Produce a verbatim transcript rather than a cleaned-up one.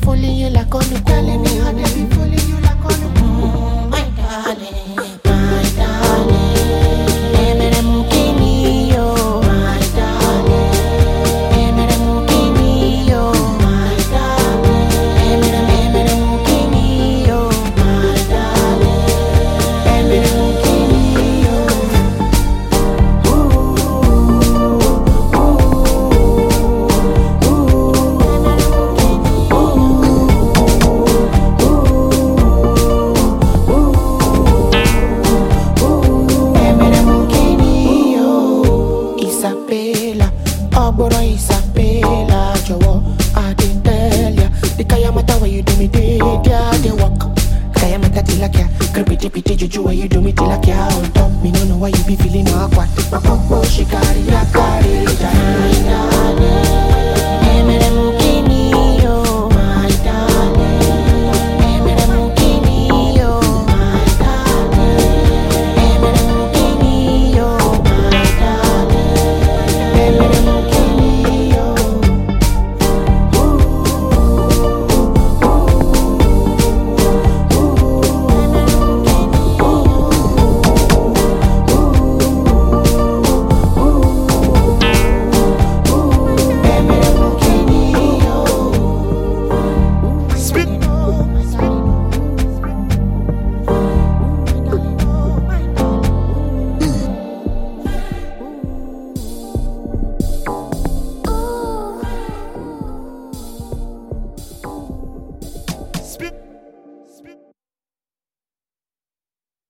fooling you like on the telling me how they be fooling you like on the mm, my darling, my darling. Emere mukini yo, my darling. Emere mukini yo, my darling. Emere emere mukini yo, my darling. Emere mukini yo. Isabella, Oboro Isabella, Jowo, I didn't tell ya. The Kayamata where you do me did ya, they walk. Kayamata tilakia, creepy pity juju where you do me tilakia on top. Me no know why you be feeling awkward. My pop, she carry ya, carry ya.